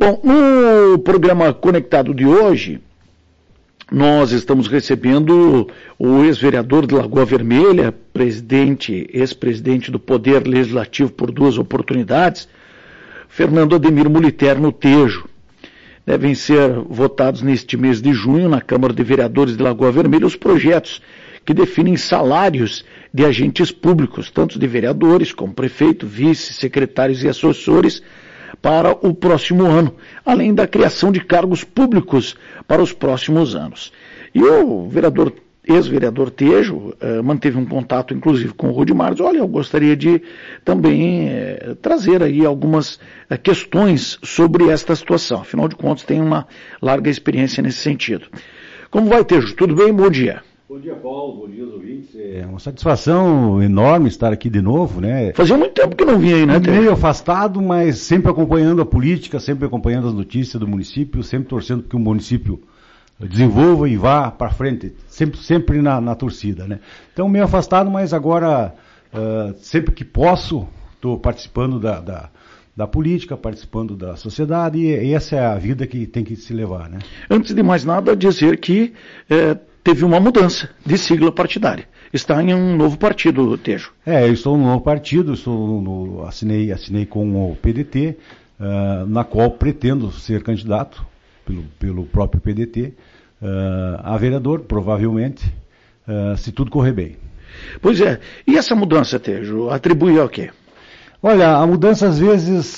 Bom, no programa Conectado de hoje, nós estamos recebendo o ex-vereador de Lagoa Vermelha, ex-presidente do Poder Legislativo por 2 oportunidades, Fernando Ademir Moliterno Tejo. Devem ser votados neste mês de junho na Câmara de Vereadores de Lagoa Vermelha os projetos que definem salários de agentes públicos, tanto de vereadores como prefeito, vice, secretários e assessores, para o próximo ano, além da criação de cargos públicos para os próximos anos. E o ex-vereador Tejo manteve um contato, inclusive, com o Rudimar. Olha, eu gostaria de também trazer aí algumas questões sobre esta situação. Afinal de contas, tem uma larga experiência nesse sentido. Como vai, Tejo? Tudo bem? Bom dia. Bom dia, Paulo. Bom dia, ouvintes. É uma satisfação enorme estar aqui de novo, né? Fazia muito tempo que não vinha aí, né, Tejo? Meio afastado, mas sempre acompanhando a política, sempre acompanhando as notícias do município, sempre torcendo para que o município desenvolva e vá para frente, sempre na torcida, né? Então, meio afastado, mas agora, sempre que posso, estou participando da política, participando da sociedade, e essa é a vida que tem que se levar, né? Antes de mais nada, dizer que teve uma mudança de sigla partidária. Está em um novo partido, Tejo. Eu estou no novo partido, assinei com o PDT, na qual pretendo ser candidato pelo próprio PDT, a vereador, provavelmente, se tudo correr bem. Pois é. E essa mudança, Tejo, atribui ao quê? Olha, a mudança às vezes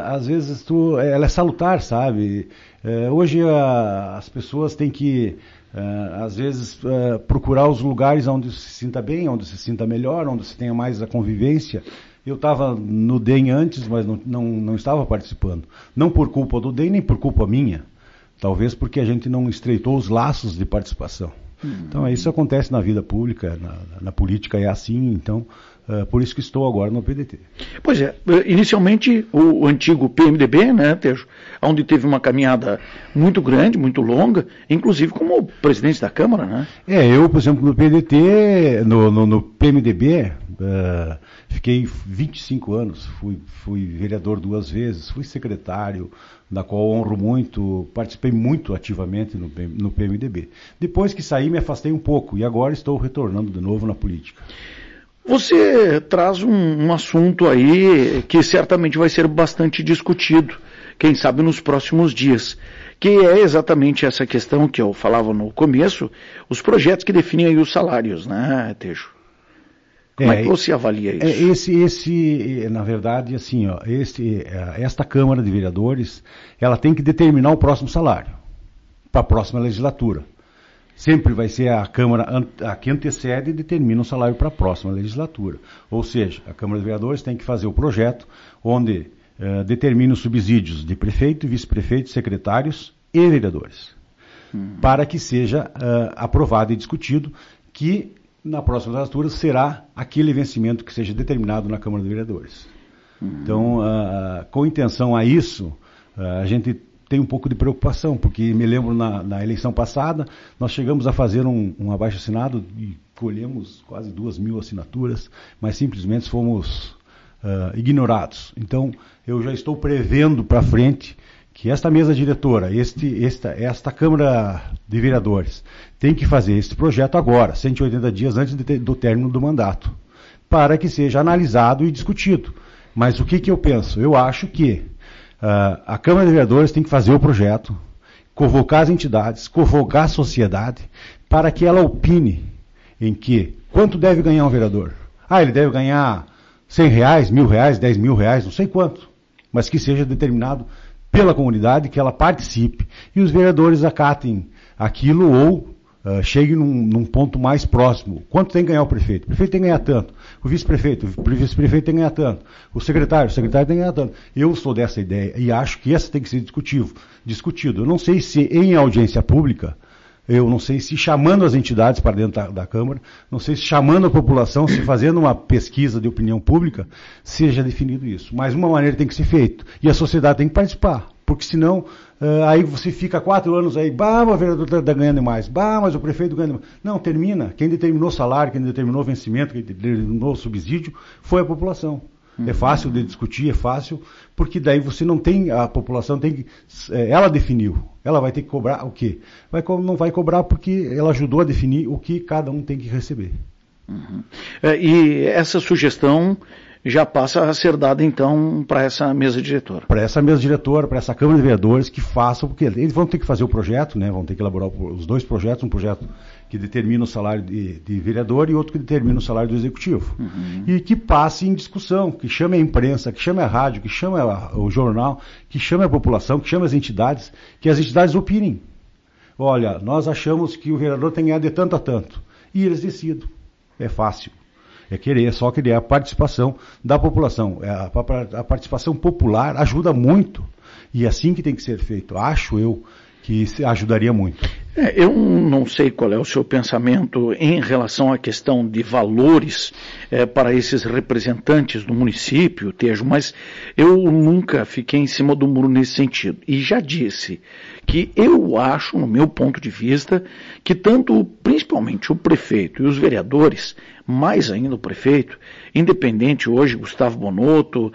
ela é salutar, sabe? Hoje as pessoas têm que, às vezes, procurar os lugares onde se sinta bem, onde se sinta melhor, onde se tenha mais a convivência. Eu estava no DEM antes, mas não estava participando. Não por culpa do DEM, nem por culpa minha. Talvez porque a gente não estreitou os laços de participação. Então, isso acontece na vida pública, na política é assim, então, por isso que estou agora no PDT. Pois é, inicialmente o antigo PMDB, né, Tejo, onde teve uma caminhada muito grande, muito longa, inclusive como presidente da Câmara, né? Eu, por exemplo, no PDT, no PMDB, fiquei 25 anos, fui vereador 2 vezes, fui secretário, da qual honro muito, participei muito ativamente no PMDB. Depois que saí, me afastei um pouco e agora estou retornando de novo na política. Você traz um assunto aí que certamente vai ser bastante discutido, quem sabe nos próximos dias, que é exatamente essa questão que eu falava no começo, os projetos que definem aí os salários, né, Tejo? Como é que você avalia isso? Na verdade, assim, esta Câmara de Vereadores, ela tem que determinar o próximo salário para a próxima legislatura. Sempre vai ser a Câmara a que antecede e determina o salário para a próxima legislatura. Ou seja, a Câmara de Vereadores tem que fazer o projeto onde determina os subsídios de prefeito, vice-prefeito, secretários e vereadores. Para que seja aprovado e discutido que na próxima legislatura será aquele vencimento que seja determinado na Câmara de Vereadores. Então, com intenção a isso, a gente tem um pouco de preocupação, porque me lembro na eleição passada, nós chegamos a fazer um abaixo-assinado e colhemos quase 2.000 assinaturas, mas simplesmente fomos ignorados. Então, eu já estou prevendo para frente que esta mesa diretora, esta Câmara de Vereadores, tem que fazer este projeto agora, 180 dias antes do término do mandato, para que seja analisado e discutido. Mas o que eu penso? Eu acho que a Câmara de Vereadores tem que fazer o projeto, convocar as entidades, convocar a sociedade, para que ela opine em quanto deve ganhar um vereador. Ele deve ganhar R$100, R$1.000, R$10.000, não sei quanto, mas que seja determinado pela comunidade, que ela participe, e os vereadores acatem aquilo ou cheguem num ponto mais próximo. Quanto tem que ganhar o prefeito? O prefeito tem que ganhar tanto. O vice-prefeito tem que ganhar tanto. O secretário tem que ganhar tanto. Eu sou dessa ideia e acho que essa tem que ser discutido. Eu não sei se em audiência pública, eu não sei se chamando as entidades para dentro da Câmara, não sei se chamando a população, se fazendo uma pesquisa de opinião pública, seja definido isso. Mas uma maneira tem que ser feito. E a sociedade tem que participar. Porque senão, aí você fica 4 anos aí, o vereador está ganhando mais, mas o prefeito ganha mais. Não, termina. Quem determinou o salário, quem determinou o vencimento, quem determinou o subsídio, foi a população. É fácil de discutir, é fácil, porque daí você não tem, a população tem que, ela definiu, ela vai ter que cobrar o quê? Não vai cobrar porque ela ajudou a definir o que cada um tem que receber. E essa sugestão já passa a ser dada, então, para essa mesa diretora. Para essa mesa diretora, para essa Câmara de Vereadores que façam, porque eles vão ter que fazer o projeto, né? Vão ter que elaborar os dois projetos, um projeto que determina o salário de vereador e outro que determina o salário do executivo. E que passe em discussão, que chame a imprensa, que chame a rádio, que chame o jornal, que chame a população, que chame as entidades, que as entidades opinem. Olha, nós achamos que o vereador tem que ganhar de tanto a tanto. E eles decidam. É fácil. É só querer a participação da população. A participação popular ajuda muito. E é assim que tem que ser feito. Acho eu que ajudaria muito. Eu não sei qual é o seu pensamento em relação à questão de valores para esses representantes do município, Tejo, mas eu nunca fiquei em cima do muro nesse sentido. E já disse que eu acho, no meu ponto de vista, que principalmente o prefeito e os vereadores, mais ainda o prefeito, independente hoje, Gustavo Bonotto,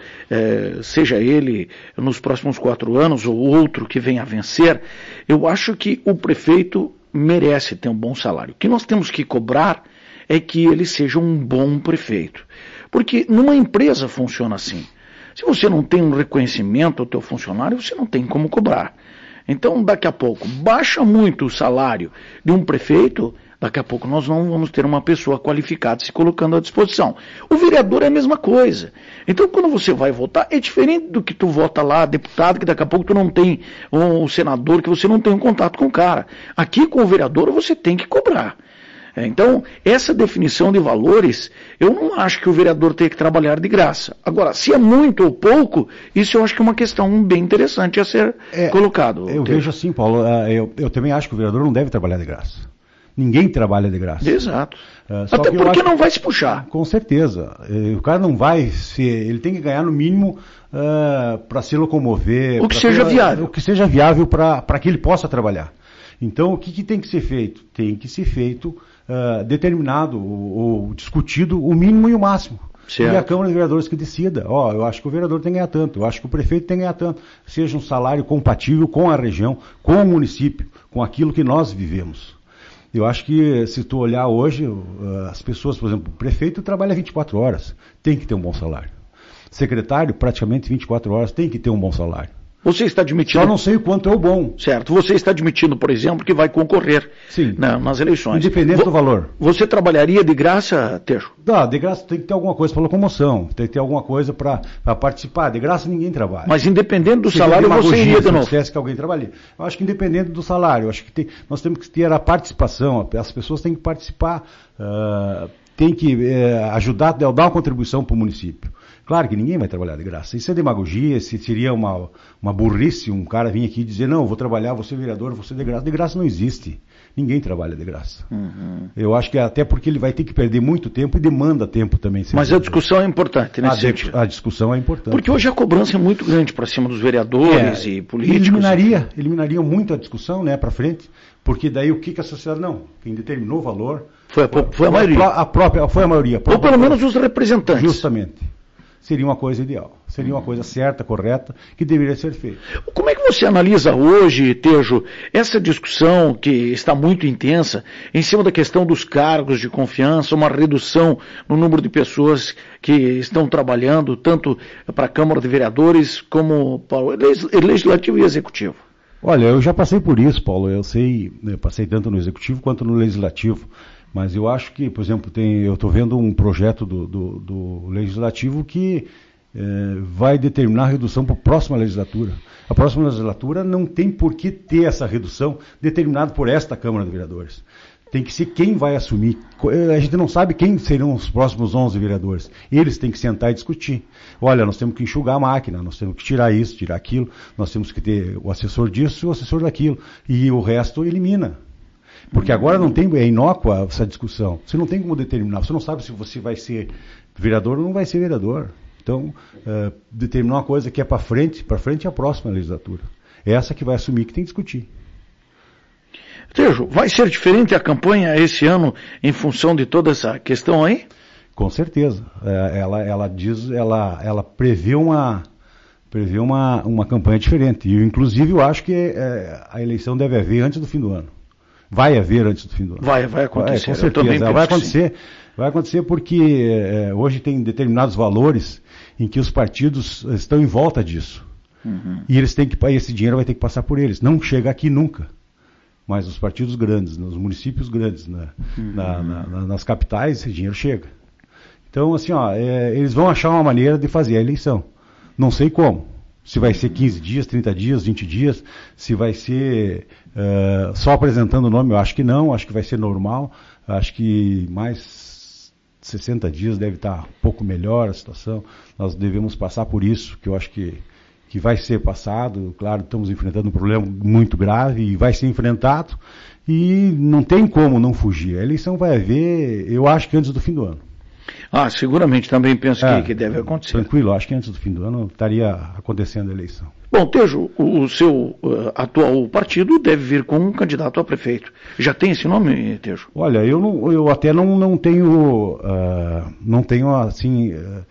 seja ele nos próximos 4 anos ou outro que venha a vencer, eu acho que o prefeito merece ter um bom salário. O que nós temos que cobrar é que ele seja um bom prefeito. Porque numa empresa funciona assim. Se você não tem um reconhecimento ao teu funcionário, você não tem como cobrar. Então, daqui a pouco, baixa muito o salário de um prefeito, daqui a pouco nós não vamos ter uma pessoa qualificada se colocando à disposição. O vereador é a mesma coisa. Então, quando você vai votar, é diferente do que tu vota lá, deputado, que daqui a pouco tu não tem, um senador, que você não tem um contato com o cara. Aqui, com o vereador, você tem que cobrar. Então, essa definição de valores, eu não acho que o vereador tenha que trabalhar de graça. Agora, se é muito ou pouco, isso eu acho que é uma questão bem interessante a ser colocado. Eu vejo assim, Paulo, eu também acho que o vereador não deve trabalhar de graça. Ninguém trabalha de graça. Exato. Até porque não vai se puxar. Com certeza. O cara não vai ele tem que ganhar no mínimo para se locomover. O que seja viável. O que seja viável para que ele possa trabalhar. Então, o que tem que ser feito? Tem que ser feito determinado ou discutido o mínimo e o máximo. Certo. E a Câmara de Vereadores que decida. Eu acho que o vereador tem que ganhar tanto, eu acho que o prefeito tem que ganhar tanto. Seja um salário compatível com a região, com o município, com aquilo que nós vivemos. Eu acho que, se tu olhar hoje, as pessoas, por exemplo, o prefeito trabalha 24 horas, tem que ter um bom salário. Secretário, praticamente 24 horas, tem que ter um bom salário. Você está admitindo... Só não sei o quanto é o bom. Certo. Você está admitindo, por exemplo, que vai concorrer nas eleições. Independente do valor. Você trabalharia de graça, Tejo? De graça tem que ter alguma coisa para locomoção, tem que ter alguma coisa para participar. De graça ninguém trabalha. Mas independente do salário, você iria de novo? Se que alguém trabalhe. Eu acho que independente do salário, eu acho que nós temos que ter a participação, as pessoas têm que participar, têm que ajudar, dar uma contribuição para o município. Claro que ninguém vai trabalhar de graça. Isso é demagogia, seria uma burrice um cara vir aqui e dizer, não, vou trabalhar, vou ser vereador, vou ser de graça. De graça não existe. Ninguém trabalha de graça. Eu acho que até porque ele vai ter que perder muito tempo e demanda tempo também. Mas a discussão é importante nesse sentido. A discussão é importante. Porque hoje a cobrança é muito grande para cima dos vereadores e políticos. Eliminaria muito a discussão, né, para frente, porque daí o que a sociedade não? Quem determinou o valor... Foi a maioria. Foi a maioria. Ou pelo menos os representantes. Justamente. Seria uma coisa ideal, seria uma coisa certa, correta, que deveria ser feita. Como é que você analisa hoje, Tejo, essa discussão que está muito intensa em cima da questão dos cargos de confiança, uma redução no número de pessoas que estão trabalhando, tanto para a Câmara de Vereadores como para o Legislativo e Executivo? Olha, eu já passei por isso, Paulo, eu passei tanto no Executivo quanto no Legislativo. Mas eu acho que, por exemplo, eu estou vendo um projeto do Legislativo que vai determinar a redução para a próxima legislatura. A próxima legislatura não tem por que ter essa redução determinada por esta Câmara de Vereadores. Tem que ser quem vai assumir. A gente não sabe quem serão os próximos 11 vereadores. Eles têm que sentar e discutir. Olha, nós temos que enxugar a máquina, nós temos que tirar isso, tirar aquilo, nós temos que ter o assessor disso e o assessor daquilo. E o resto elimina. Porque agora não tem, é inócua essa discussão. Você não tem como determinar, você não sabe se você vai ser vereador ou não vai ser vereador. Então, determinar uma coisa que é para frente é a próxima legislatura. É essa que vai assumir que tem que discutir. Tejo, vai ser diferente a campanha esse ano em função de toda essa questão aí? Com certeza. Ela prevê uma campanha diferente. E, inclusive, eu acho que a eleição deve haver antes do fim do ano. Vai haver antes do fim do ano. Vai acontecer. Com certeza. Vai acontecer porque hoje tem determinados valores em que os partidos estão em volta disso. Uhum. E esse dinheiro vai ter que passar por eles. Não chega aqui nunca. Mas os partidos grandes, nos municípios grandes, nas capitais, esse dinheiro chega. Então, assim, eles vão achar uma maneira de fazer a eleição. Não sei como. Se vai ser 15 dias, 30 dias, 20 dias, se vai ser só apresentando o nome, eu acho que não, acho que vai ser normal, acho que mais 60 dias deve estar um pouco melhor a situação, nós devemos passar por isso, que eu acho que vai ser passado, claro, estamos enfrentando um problema muito grave e vai ser enfrentado e não tem como não fugir. A eleição vai haver, eu acho que antes do fim do ano. Seguramente também penso que deve acontecer. Tranquilo, acho que antes do fim do ano estaria acontecendo a eleição. Bom, Tejo, o seu atual partido deve vir com um candidato a prefeito. Já tem esse nome, Tejo? Olha, eu até não tenho assim,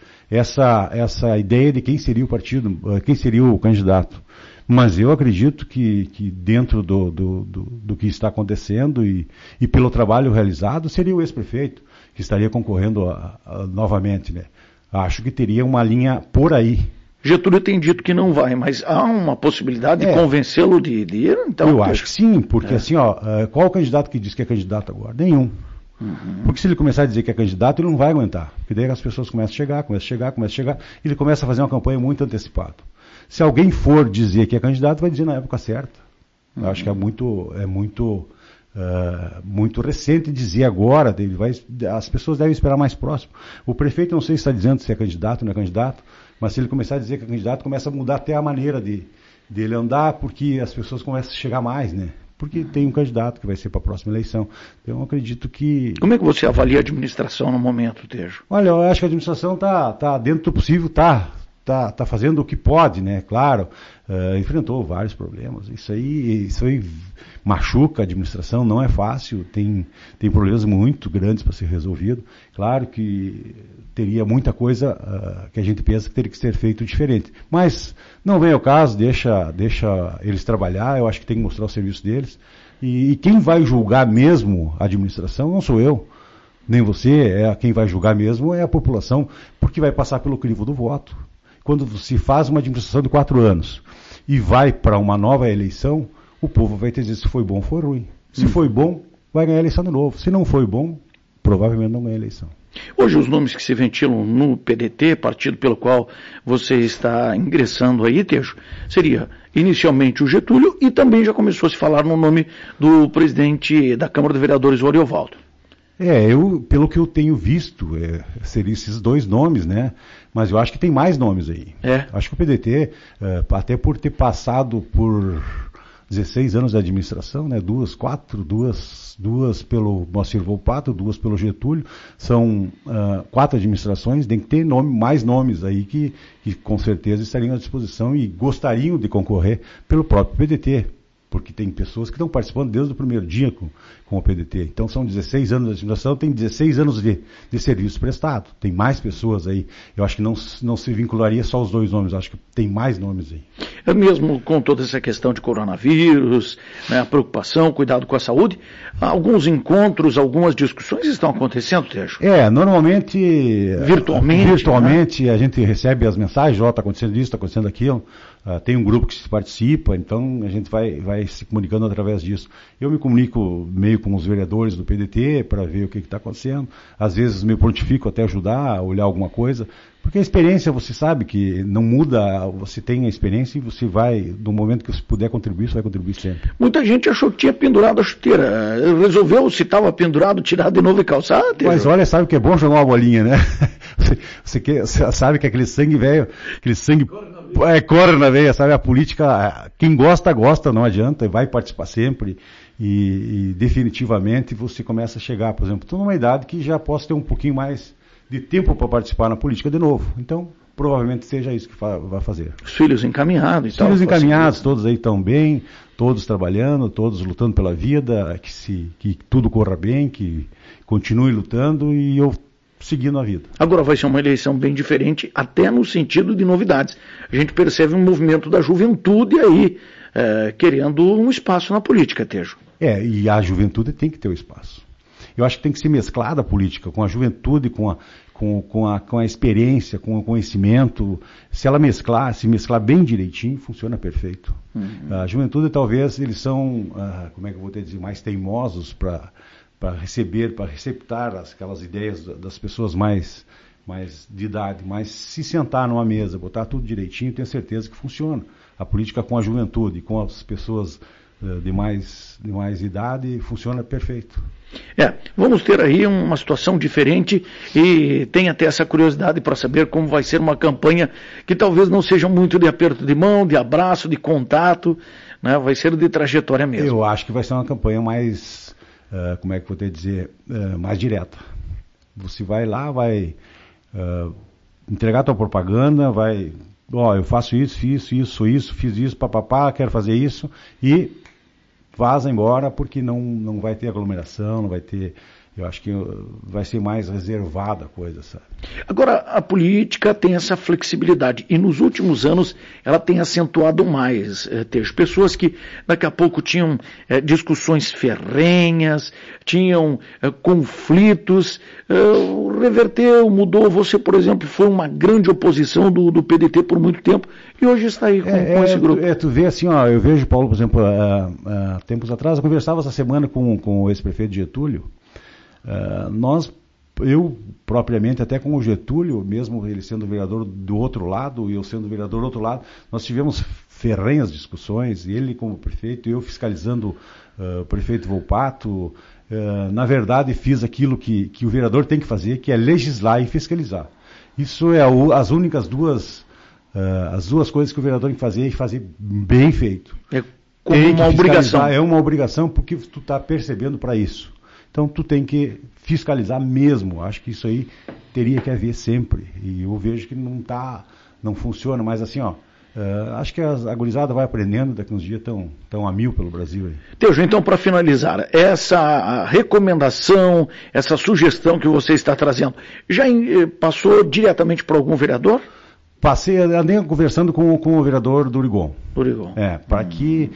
essa ideia de quem seria o partido, quem seria o candidato. Mas eu acredito que dentro do que está acontecendo e pelo trabalho realizado, seria o ex-prefeito que estaria concorrendo novamente, né? Acho que teria uma linha por aí. Getúlio tem dito que não vai, mas há uma possibilidade de convencê-lo de ir? Então, eu acho que sim, porque assim, qual o candidato que diz que é candidato agora? Nenhum. Uhum. Porque se ele começar a dizer que é candidato, ele não vai aguentar. Porque daí as pessoas começam a chegar, e ele começa a fazer uma campanha muito antecipada. Se alguém for dizer que é candidato, vai dizer na época certa. Eu acho que é muito recente dizer agora, as pessoas devem esperar mais próximo. O prefeito não sei se está dizendo se é candidato ou não é candidato, mas se ele começar a dizer que é candidato, começa a mudar até a maneira dele andar, porque as pessoas começam a chegar mais, né? Porque tem um candidato que vai ser para a próxima eleição. Então, eu acredito que... Como é que você avalia a administração no momento, Tejo? Olha, eu acho que a administração está dentro do possível, está fazendo o que pode, né? Claro, enfrentou vários problemas. Isso aí machuca a administração, não é fácil, tem problemas muito grandes para ser resolvido. Claro que teria muita coisa que a gente pensa que teria que ser feito diferente. Mas não vem ao caso, deixa eles trabalhar, eu acho que tem que mostrar o serviço deles. E quem vai julgar mesmo a administração não sou eu, nem você, quem vai julgar mesmo é a população, porque vai passar pelo crivo do voto. Quando se faz uma administração de 4 anos e vai para uma nova eleição, o povo vai ter dizer se foi bom ou foi ruim. Se foi bom, vai ganhar a eleição de novo. Se não foi bom, provavelmente não ganha a eleição. Hoje os nomes que se ventilam no PDT, partido pelo qual você está ingressando aí, Tejo, seria inicialmente o Getúlio e também já começou a se falar no nome do presidente da Câmara de Vereadores, o Ariovaldo. Pelo que eu tenho visto, seriam esses 2 nomes, né? Mas eu acho que tem mais nomes aí. Acho que o PDT, até por ter passado por 16 anos de administração, né? Duas pelo Moacir Volpato, 2 pelo Getúlio, são 4 administrações, tem que ter mais nomes aí que com certeza estariam à disposição e gostariam de concorrer pelo próprio PDT. Porque tem pessoas que estão participando desde o primeiro dia com o PDT. Então são 16 anos de administração, tem 16 anos de serviço prestado. Tem mais pessoas aí. Eu acho que não se vincularia só os 2 nomes, eu acho que tem mais nomes aí. Mesmo com toda essa questão de coronavírus, né, a preocupação, cuidado com a saúde, alguns encontros, algumas discussões estão acontecendo, Tejo? Normalmente... Virtualmente, né? A gente recebe as mensagens, está acontecendo isso, está acontecendo aquilo. Tem um grupo que se participa, então a gente vai se comunicando através disso. Eu me comunico meio com os vereadores do PDT para ver o que está acontecendo. Às vezes me prontifico até ajudar a olhar alguma coisa, porque a experiência, você sabe que não muda, você tem a experiência e você vai, no momento que você puder contribuir, você vai contribuir sempre. Muita gente achou que tinha pendurado a chuteira. Resolveu, se estava pendurado, tirar de novo e calçar? Mas olha, sabe que é bom jogar uma bolinha, né? Você sabe que aquele sangue velho, corre na veia, sabe? A política, quem gosta, não adianta, vai participar sempre e definitivamente você começa a chegar, por exemplo, estou numa idade que já posso ter um pouquinho mais de tempo para participar na política de novo. Então, provavelmente seja isso que vai fazer. Os filhos encaminhados e tal. Os filhos encaminhados, todos aí estão bem, todos trabalhando, todos lutando pela vida, que tudo corra bem, que continue lutando e eu seguindo a vida. Agora vai ser uma eleição bem diferente, até no sentido de novidades. A gente percebe um movimento da juventude aí, querendo um espaço na política, Tejo. E a juventude tem que ter o espaço. Eu acho que tem que ser mesclada a política com a juventude, com a experiência, com o conhecimento. Se ela se mesclar bem direitinho, funciona perfeito. Uhum. A juventude, talvez, eles são, como é que eu vou dizer, mais teimosos para receptar aquelas ideias das pessoas mais de idade, mas se sentar numa mesa, botar tudo direitinho, tenho certeza que funciona. A política com a juventude, com as pessoas de mais idade, funciona perfeito. Vamos ter aí uma situação diferente e tem até essa curiosidade para saber como vai ser uma campanha que talvez não seja muito de aperto de mão, de abraço, de contato, né? Vai ser de trajetória mesmo. Eu acho que vai ser uma campanha mais, como é que eu vou dizer, mais direta. Você vai lá, vai entregar a tua propaganda, vai, eu faço isso, fiz isso, papapá, quero fazer isso e vaza embora, porque não vai ter aglomeração, não vai ter... Eu acho que vai ser mais reservada a coisa, sabe? Agora, a política tem essa flexibilidade e nos últimos anos ela tem acentuado mais, Tejo. Pessoas que daqui a pouco tinham discussões ferrenhas, tinham conflitos, reverteu, mudou. Você, por exemplo, foi uma grande oposição do PDT por muito tempo e hoje está aí com esse grupo. Tu vê assim, eu vejo, Paulo, por exemplo, tempos atrás, eu conversava essa semana com o ex-prefeito Getúlio. Eu propriamente, até com o Getúlio, mesmo ele sendo vereador do outro lado e eu sendo vereador do outro lado, nós tivemos ferrenhas discussões, ele como prefeito, eu fiscalizando o prefeito Volpato. Na verdade, fiz aquilo que o vereador tem que fazer, que é legislar e fiscalizar. Isso é as únicas duas coisas que o vereador tem que fazer e fazer bem feito. É como uma obrigação. É uma obrigação porque tu está percebendo para isso. Então, tu tem que fiscalizar mesmo. Acho que isso aí teria que haver sempre. E eu vejo que não funciona, mas assim, acho que a gurizada vai aprendendo, daqui uns dias estão a 1000 pelo Brasil. Tejo, então, para finalizar, essa recomendação, essa sugestão que você está trazendo, já passou diretamente para algum vereador? Andei conversando com o vereador do Urigon. Para que...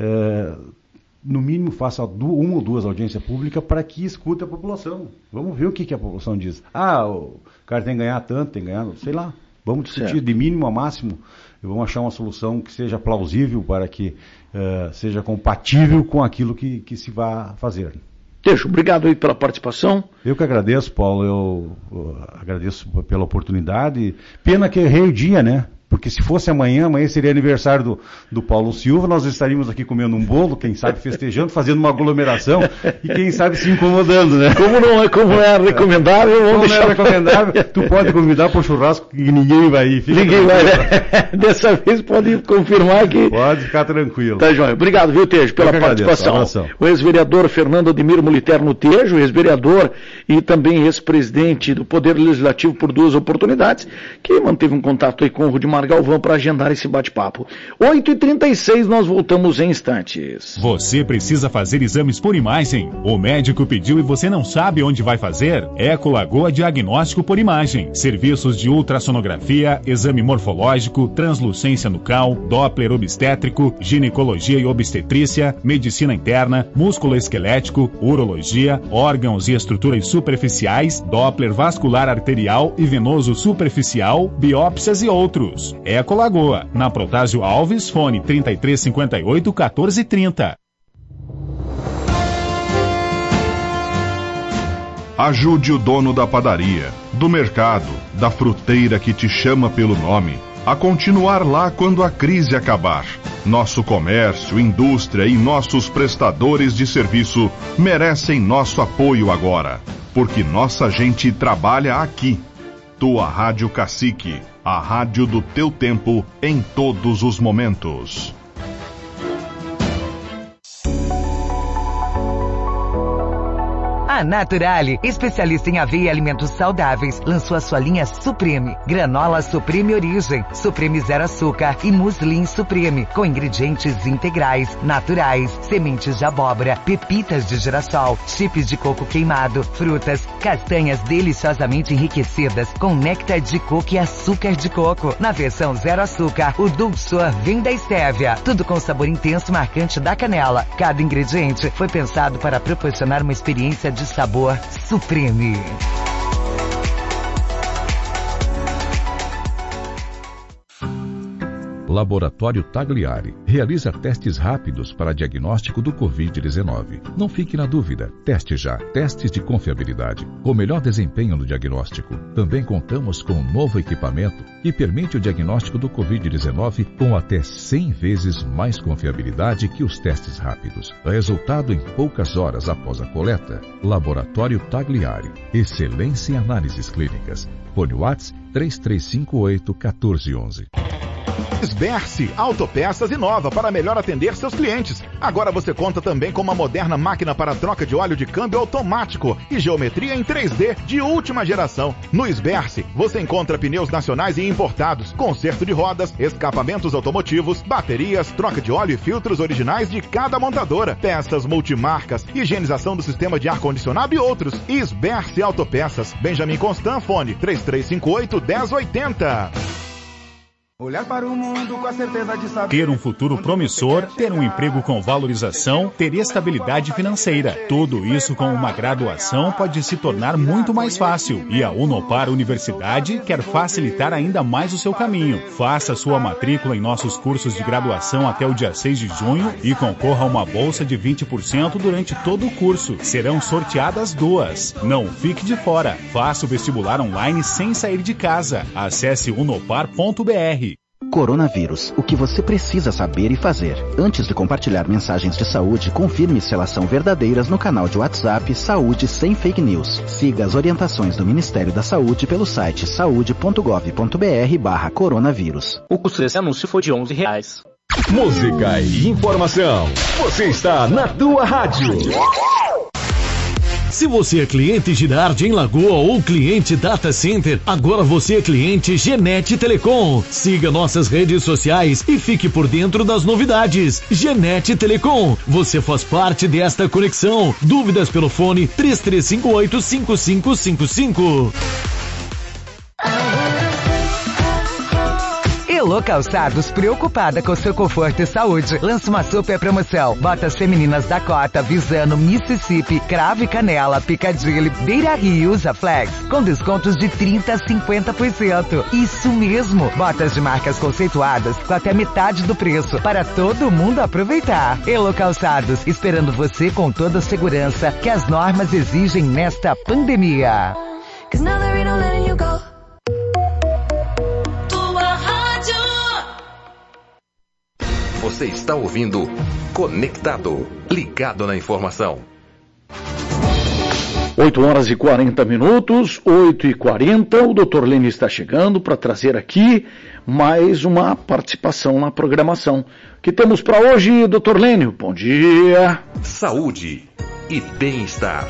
no mínimo faça uma ou duas audiências públicas para que escute a população. Vamos ver o que a população diz. O cara tem que ganhar tanto, tem que ganhar, sei lá. Vamos discutir de mínimo a máximo e vamos achar uma solução que seja plausível para que seja compatível com aquilo que se vai fazer. Tejo, obrigado aí pela participação. Eu que agradeço, Paulo, eu agradeço pela oportunidade. Pena que errei o dia, né? Porque se fosse amanhã seria aniversário do Paulo Silva, nós estaríamos aqui comendo um bolo, quem sabe festejando, fazendo uma aglomeração e quem sabe se incomodando, né? Como não é recomendável, não é recomendável, tu pode convidar para o churrasco que ninguém vai ir. Ninguém vai, né? Dessa vez pode confirmar que... Pode ficar tranquilo. Tá, joia. Obrigado, viu, Tejo, pela participação. O ex-vereador Fernando Ademir Moliterno Tejo, ex-vereador e também ex-presidente do Poder Legislativo por 2 oportunidades, que manteve um contato aí com o Rudimar Galvão para agendar esse bate-papo. 8h36, nós voltamos em instantes. Você precisa fazer exames por imagem? O médico pediu e você não sabe onde vai fazer? Ecolagoa Diagnóstico por Imagem. Serviços de ultrassonografia, exame morfológico, translucência nucal, Doppler obstétrico, ginecologia e obstetrícia, medicina interna, músculo esquelético, urologia, órgãos e estruturas superficiais, Doppler vascular arterial e venoso superficial, biópsias e outros. Ecolagoa, na Protásio Alves, fone 3358-1430. Ajude o dono da padaria, do mercado, da fruteira que te chama pelo nome, a continuar lá quando a crise acabar. Nosso comércio, indústria e nossos prestadores de serviço merecem nosso apoio agora, porque nossa gente trabalha aqui. Tua Rádio Cacique, a rádio do teu tempo em todos os momentos. A Naturale, especialista em aveia e alimentos saudáveis, lançou a sua linha Supreme. Granola Supreme Origem, Supreme Zero Açúcar e Muslin Supreme, com ingredientes integrais, naturais, sementes de abóbora, pepitas de girassol, chips de coco queimado, frutas, castanhas deliciosamente enriquecidas com néctar de coco e açúcar de coco. Na versão Zero Açúcar, o Dulçor vem da estévia. Tudo com sabor intenso marcante da canela. Cada ingrediente foi pensado para proporcionar uma experiência de sabor supreme. Laboratório Tagliari realiza testes rápidos para diagnóstico do Covid-19. Não fique na dúvida, teste já. Testes de confiabilidade, com melhor desempenho no diagnóstico. Também contamos com um novo equipamento que permite o diagnóstico do Covid-19 com até 100 vezes mais confiabilidade que os testes rápidos. Resultado em poucas horas após a coleta. Laboratório Tagliari. Excelência em análises clínicas. Fone WhatsApp 3358-1411. Esberce Autopeças inova para melhor atender seus clientes. Agora você conta também com uma moderna máquina para troca de óleo de câmbio automático e geometria em 3D de última geração. No Esberce, você encontra pneus nacionais e importados, conserto de rodas, escapamentos automotivos, baterias, troca de óleo e filtros originais de cada montadora, peças multimarcas, higienização do sistema de ar-condicionado e outros. Esberce Autopeças. Benjamin Constant, fone 3358-1080. Olhar para o mundo com a certeza de saber. Ter um futuro promissor, ter um emprego com valorização, ter estabilidade financeira. Tudo isso com uma graduação pode se tornar muito mais fácil. E a Unopar Universidade quer facilitar ainda mais o seu caminho. Faça sua matrícula em nossos cursos de graduação até o dia 6 de junho e concorra a uma bolsa de 20% durante todo o curso. Serão sorteadas 2. Não fique de fora. Faça o vestibular online sem sair de casa. Acesse unopar.br. Coronavírus, o que você precisa saber e fazer. Antes de compartilhar mensagens de saúde, confirme se elas são verdadeiras no canal de WhatsApp Saúde Sem Fake News. Siga as orientações do Ministério da Saúde pelo site saude.gov.br/coronavírus. O custo desse anúncio foi de R$11. Música e informação. Você está na tua rádio. Se você é cliente Girardi em Lagoa ou cliente Data Center, agora você é cliente Genet Telecom. Siga nossas redes sociais e fique por dentro das novidades. Genet Telecom, você faz parte desta conexão. Dúvidas pelo fone 3358-5555. Elô Calçados, preocupada com seu conforto e saúde, lança uma super promoção. Botas femininas Dakota, Visano, Mississippi, Crave Canela, Piccadilly, Beira Rio e Usa Flex, com descontos de 30% a 50%. Isso mesmo, botas de marcas conceituadas com até metade do preço, para todo mundo aproveitar. Elô Calçados, esperando você com toda a segurança que as normas exigem nesta pandemia. Você está ouvindo Conectado, ligado na informação. 8h40, 8h40, o Dr. Lênin está chegando para trazer aqui mais uma participação na programação. O que temos para hoje, Dr. Lênin? Bom dia. Saúde e bem-estar.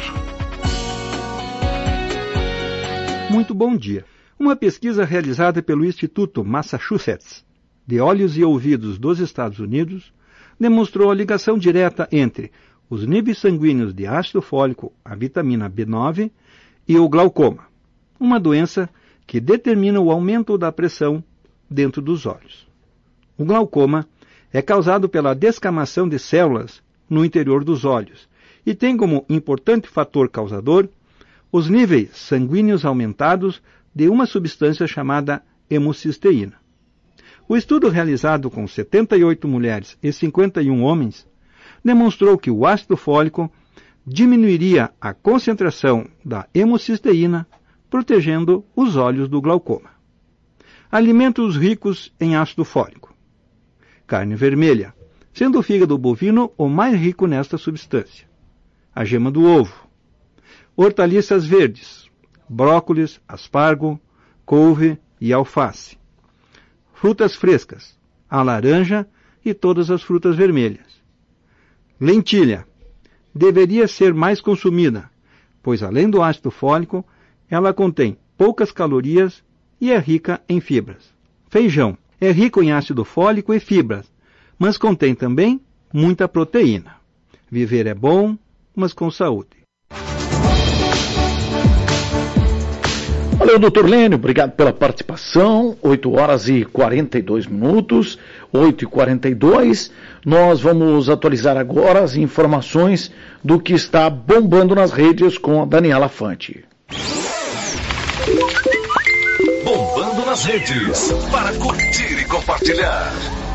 Muito bom dia. Uma pesquisa realizada pelo Instituto Massachusetts de Olhos e Ouvidos dos Estados Unidos demonstrou a ligação direta entre os níveis sanguíneos de ácido fólico, a vitamina B9 e o glaucoma, uma doença que determina o aumento da pressão dentro dos olhos. O glaucoma é causado pela descamação de células no interior dos olhos e tem como importante fator causador os níveis sanguíneos aumentados de uma substância chamada hemocisteína. O estudo realizado com 78 mulheres e 51 homens demonstrou que o ácido fólico diminuiria a concentração da hemocisteína, protegendo os olhos do glaucoma. Alimentos ricos em ácido fólico. Carne vermelha, sendo o fígado bovino o mais rico nesta substância. A gema do ovo. Hortaliças verdes, brócolis, aspargo, couve e alface. Frutas frescas, a laranja e todas as frutas vermelhas. Lentilha. Deveria ser mais consumida, pois além do ácido fólico, ela contém poucas calorias e é rica em fibras. Feijão é rico em ácido fólico e fibras, mas contém também muita proteína. Viver é bom, mas com saúde. Valeu, doutor Lênio, obrigado pela participação. 8 horas e 42 minutos, 8h42. Nós vamos atualizar agora as informações do que está bombando nas redes com a Daniela Fante. Bombando nas redes, para curtir e compartilhar.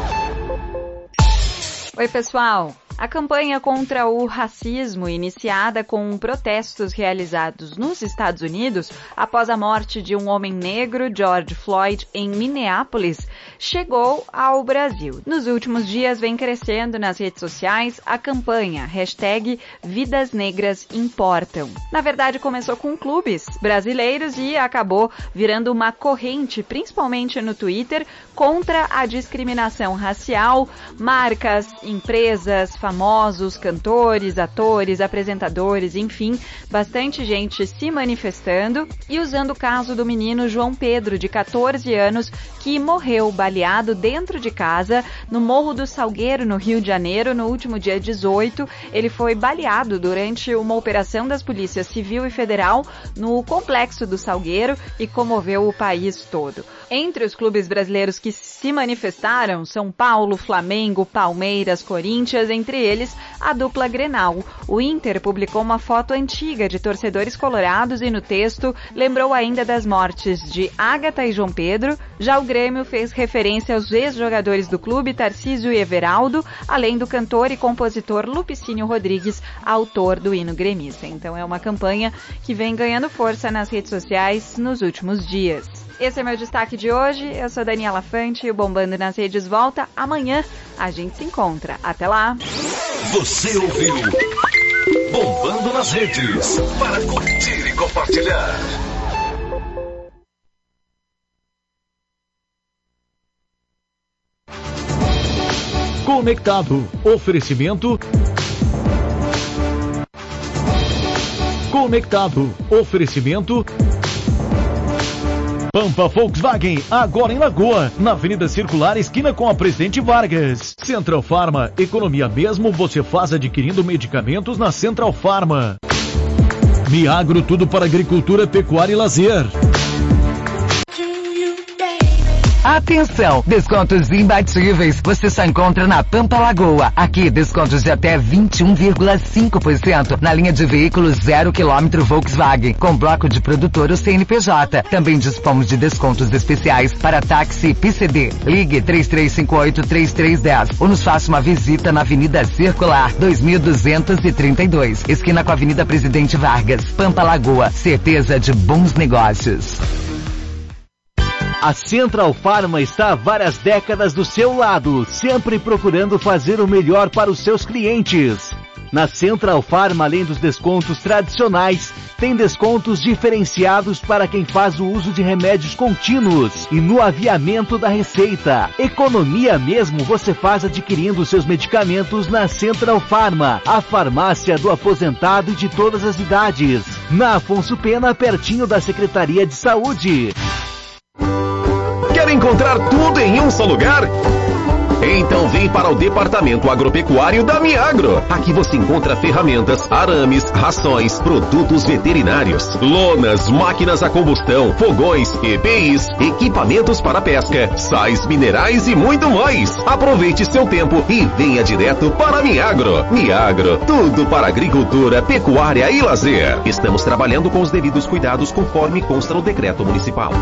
Oi, pessoal. A campanha contra o racismo, iniciada com protestos realizados nos Estados Unidos após a morte de um homem negro, George Floyd, em Minneapolis, chegou ao Brasil. Nos últimos dias vem crescendo nas redes sociais a campanha #Vidas Negras Importam. Na verdade, começou com clubes brasileiros e acabou virando uma corrente, principalmente no Twitter, contra a discriminação racial. Marcas, empresas, famosos, cantores, atores, apresentadores, enfim, bastante gente se manifestando e usando o caso do menino João Pedro, de 14 anos, que morreu baleado dentro de casa no Morro do Salgueiro, no Rio de Janeiro, no último dia 18. Ele foi baleado durante uma operação das polícias civil e federal no complexo do Salgueiro e comoveu o país todo. Entre os clubes brasileiros que se manifestaram, São Paulo, Flamengo, Palmeiras, Corinthians, entre eles a dupla Grenal. O Inter publicou uma foto antiga de torcedores colorados e no texto lembrou ainda das mortes de Ágata e João Pedro. Já o Grêmio fez referência aos ex-jogadores do clube, Tarcísio e Everaldo, além do cantor e compositor Lupicínio Rodrigues, autor do hino gremista. Então é uma campanha que vem ganhando força nas redes sociais nos últimos dias. Esse é meu destaque de hoje. Eu sou Daniela Fante e o Bombando nas Redes volta amanhã. A gente se encontra. Até lá. Você ouviu Bombando nas Redes, para curtir e compartilhar. Conectado. Oferecimento. Conectado. Oferecimento. Pampa Volkswagen, agora em Lagoa, na Avenida Circular, esquina com a Presidente Vargas. Central Pharma, economia mesmo você faz adquirindo medicamentos na Central Pharma. Miagro, tudo para agricultura, pecuária e lazer. Atenção! Descontos imbatíveis você só encontra na Pampa Lagoa. Aqui, descontos de até 21,5% na linha de veículos 0 km Volkswagen, com bloco de produtor ou CNPJ. Também dispomos de descontos especiais para táxi PCD. Ligue 3358-3310 ou nos faça uma visita na Avenida Circular, 2232, esquina com a Avenida Presidente Vargas. Pampa Lagoa, certeza de bons negócios. A Central Pharma está há várias décadas do seu lado, sempre procurando fazer o melhor para os seus clientes. Na Central Pharma, além dos descontos tradicionais, tem descontos diferenciados para quem faz o uso de remédios contínuos e no aviamento da receita. Economia mesmo você faz adquirindo seus medicamentos na Central Pharma, a farmácia do aposentado e de todas as idades. Na Afonso Pena, pertinho da Secretaria de Saúde. Quer encontrar tudo em um só lugar? Então vem para o Departamento Agropecuário da Miagro. Aqui você encontra ferramentas, arames, rações, produtos veterinários, lonas, máquinas a combustão, fogões, EPIs, equipamentos para pesca, sais minerais e muito mais. Aproveite seu tempo e venha direto para Miagro. Miagro, tudo para agricultura, pecuária e lazer. Estamos trabalhando com os devidos cuidados conforme consta no decreto municipal.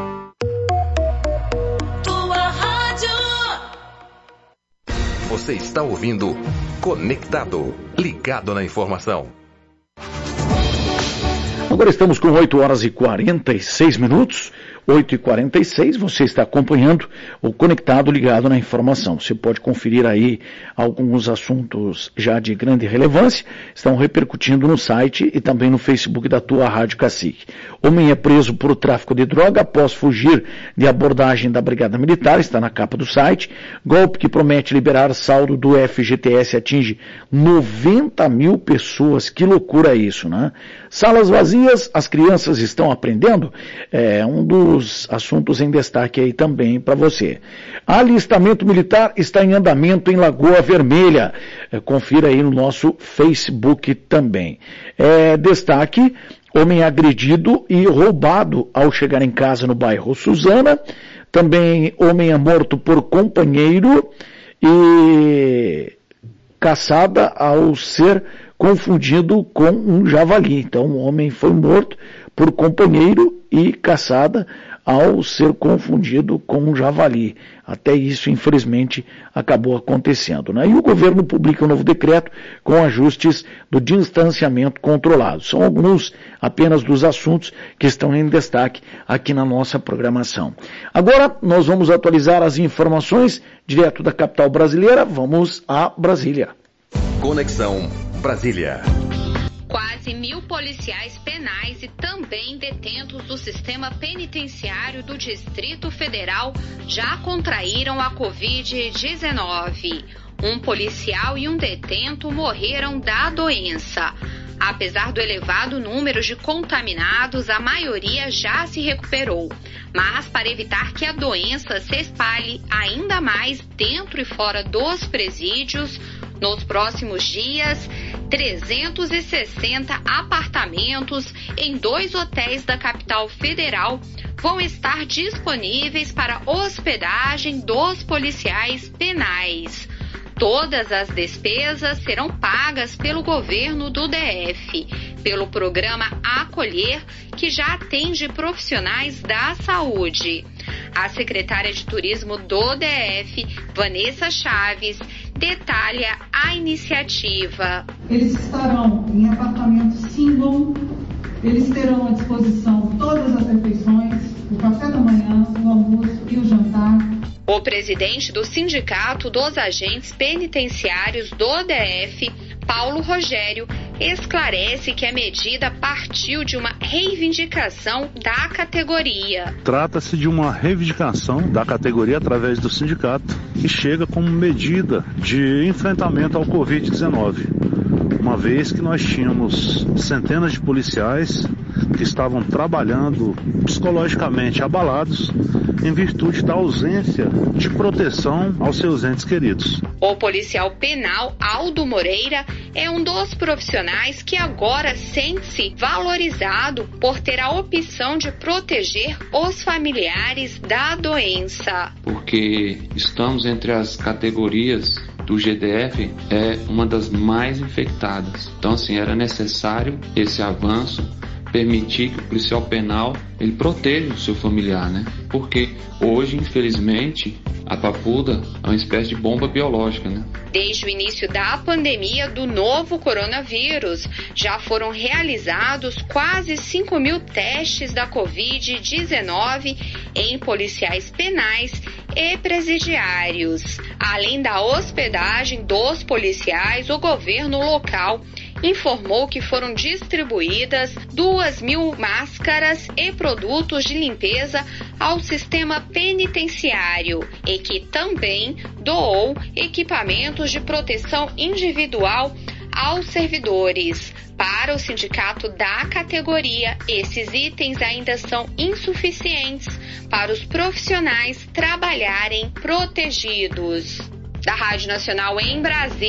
Você está ouvindo Conectado, ligado na informação. Agora estamos com 8 horas e 46 minutos. 8h46, você está acompanhando o Conectado Ligado na Informação. Você pode conferir aí alguns assuntos já de grande relevância, estão repercutindo no site e também no Facebook da tua Rádio Cacique. Homem é preso por tráfico de droga após fugir de abordagem da Brigada Militar, está na capa do site. Golpe que promete liberar saldo do FGTS atinge 90 mil pessoas, que loucura isso, né? Salas vazias, as crianças estão aprendendo? É um dos assuntos em destaque aí também para você. Alistamento militar está em andamento em Lagoa Vermelha. Confira aí no nosso Facebook também. Destaque, homem agredido e roubado ao chegar em casa no bairro Suzana. Também homem é morto por companheiro e caçada ao ser confundido com um javali. Então, um homem foi morto por companheiro e caçada ao ser confundido com um javali. Até isso, infelizmente, acabou acontecendo, né? E o governo publica um novo decreto com ajustes do distanciamento controlado. São alguns apenas dos assuntos que estão em destaque aqui na nossa programação. Agora, nós vamos atualizar as informações direto da capital brasileira. Vamos a Brasília. Conexão Brasília. Quase 1.000 policiais penais e também detentos do sistema penitenciário do Distrito Federal já contraíram a Covid-19. Um policial e um detento morreram da doença. Apesar do elevado número de contaminados, a maioria já se recuperou. Mas para evitar que a doença se espalhe ainda mais dentro e fora dos presídios, nos próximos dias, 360 apartamentos em 2 hotéis da capital federal vão estar disponíveis para hospedagem dos policiais penais. Todas as despesas serão pagas pelo governo do DF, pelo programa Acolher, que já atende profissionais da saúde. A secretária de Turismo do DF, Vanessa Chaves, detalha a iniciativa. Eles estarão em apartamento single, eles terão à disposição todas as refeições, o café da manhã, o almoço e o jantar. O presidente do Sindicato dos Agentes Penitenciários do DF, Paulo Rogério, esclarece que a medida partiu de uma reivindicação da categoria. Trata-se de uma reivindicação da categoria através do sindicato que chega como medida de enfrentamento ao Covid-19, uma vez que nós tínhamos centenas de policiais que estavam trabalhando psicologicamente abalados em virtude da ausência de proteção aos seus entes queridos. O policial penal Aldo Moreira é um dos profissionais que agora sente-se valorizado por ter a opção de proteger os familiares da doença. Porque estamos entre as categorias do GDF, é uma das mais infectadas. Então, assim, era necessário esse avanço, permitir que o policial penal ele proteja o seu familiar, né? Porque hoje, infelizmente, a papuda é uma espécie de bomba biológica, né? Desde o início da pandemia do novo coronavírus, já foram realizados quase 5.000 testes da Covid-19 em policiais penais e presidiários. Além da hospedagem dos policiais, o governo local informou que foram distribuídas 2.000 máscaras e produtos de limpeza ao sistema penitenciário e que também doou equipamentos de proteção individual aos servidores. Para o sindicato da categoria, esses itens ainda são insuficientes para os profissionais trabalharem protegidos. Da Rádio Nacional em Brasília,